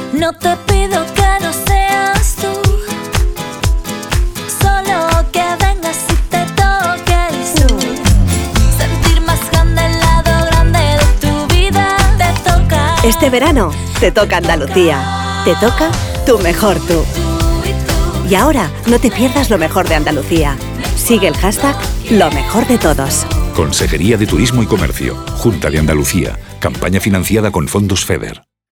No te pido que no seas tú, solo que vengas y te toques tú. Sentir más grande el lado grande de tu vida. Te toca. Este verano te toca Andalucía. Te toca tu mejor tú. Y ahora no te pierdas lo mejor de Andalucía. Sigue el hashtag Lo Mejor de Todos. Consejería de Turismo y Comercio, Junta de Andalucía. Campaña financiada con fondos FEDER.